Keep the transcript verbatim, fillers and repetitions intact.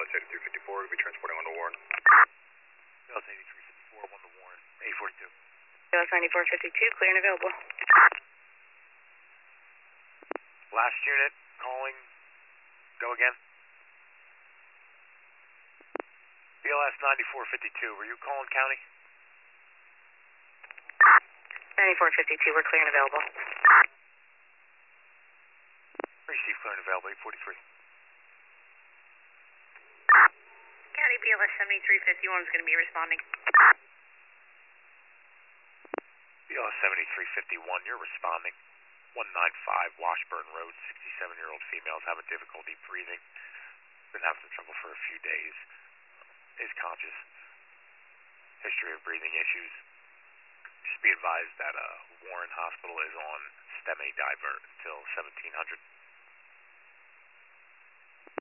S eighty-three fifty-four, we'll be transporting on to Warren. B L S eighty-three fifty-four, one to Warren, eight forty-two. B L S ninety-four fifty-two, clear and available. Last unit, calling, go again. B L S ninety-four fifty-two, were you calling county? ninety-four fifty-two, we're clear and available. Receive clear and available, eight forty-three. County B L S seventy-three fifty-one is going to be responding. B L S seventy-three fifty-one, you're responding. one ninety-five Washburn Road, sixty-seven-year-old female is having difficulty breathing. Been having some trouble for a few days. Is conscious. History of breathing issues. Just be advised that uh, Warren Hospital is on STEMI divert until seventeen hundred.